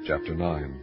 Chapter 9.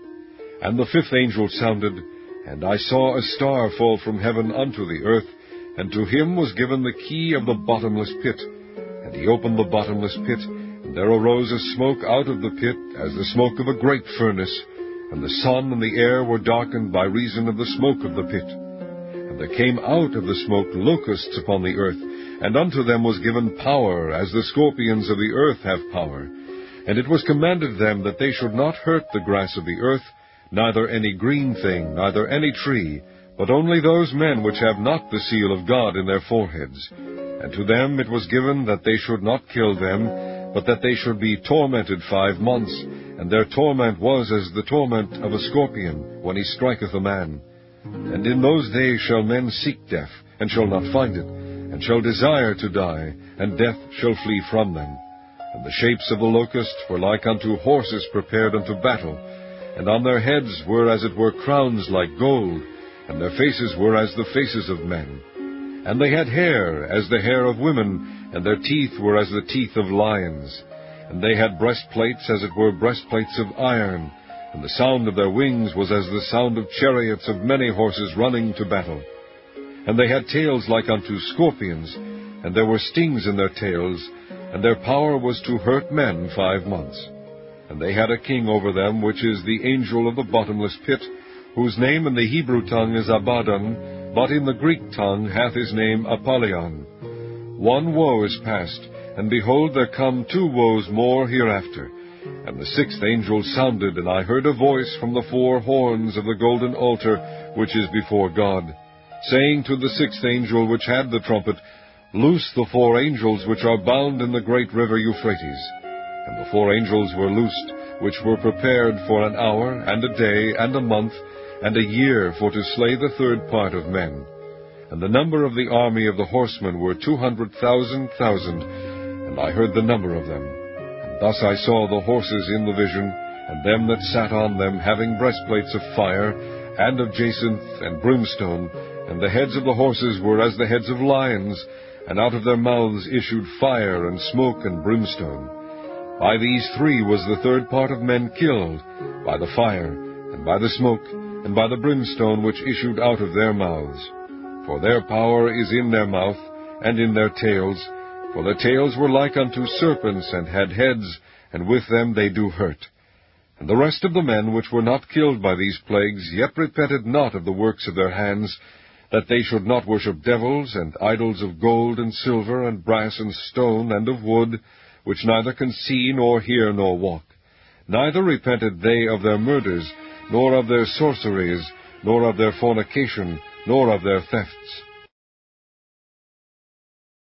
And the fifth angel sounded, and I saw a star fall from heaven unto the earth, and to him was given the key of the bottomless pit. And he opened the bottomless pit, and there arose a smoke out of the pit, as the smoke of a great furnace, and the sun and the air were darkened by reason of the smoke of the pit. And there came out of the smoke locusts upon the earth, and unto them was given power, as the scorpions of the earth have power. And it was commanded them that they should not hurt the grass of the earth, neither any green thing, neither any tree, but only those men which have not the seal of God in their foreheads. And to them it was given that they should not kill them, but that they should be tormented 5 months, and their torment was as the torment of a scorpion, when he striketh a man. And in those days shall men seek death, and shall not find it, and shall desire to die, and death shall flee from them. And the shapes of the locusts were like unto horses prepared unto battle, and on their heads were as it were crowns like gold, and their faces were as the faces of men. And they had hair as the hair of women, and their teeth were as the teeth of lions. And they had breastplates as it were breastplates of iron, and the sound of their wings was as the sound of chariots of many horses running to battle. And they had tails like unto scorpions, and there were stings in their tails, and their power was to hurt men 5 months. And they had a king over them, which is the angel of the bottomless pit, whose name in the Hebrew tongue is Abaddon, but in the Greek tongue hath his name Apollyon. 1 woe is past, and behold, there come 2 woes more hereafter. And the sixth angel sounded, and I heard a voice from the 4 horns of the golden altar, which is before God, saying to the sixth angel which had the trumpet, Loose the 4 angels which are bound in the great river Euphrates. And the 4 angels were loosed, which were prepared for an hour, and a day, and a month, and a year, for to slay the 3rd part of men. And the number of the army of the horsemen were 200,000,000, and I heard the number of them. And thus I saw the horses in the vision, and them that sat on them, having breastplates of fire, and of jacinth and brimstone, and the heads of the horses were as the heads of lions, and out of their mouths issued fire and smoke and brimstone. By these 3 was the 3rd part of men killed, by the fire, and by the smoke, and by the brimstone which issued out of their mouths. For their power is in their mouth, and in their tails, for their tails were like unto serpents, and had heads, and with them they do hurt. And the rest of the men which were not killed by these plagues yet repented not of the works of their hands, that they should not worship devils, and idols of gold, and silver, and brass, and stone, and of wood, which neither can see, nor hear, nor walk. Neither repented they of their murders, nor of their sorceries, nor of their fornication, nor of their thefts.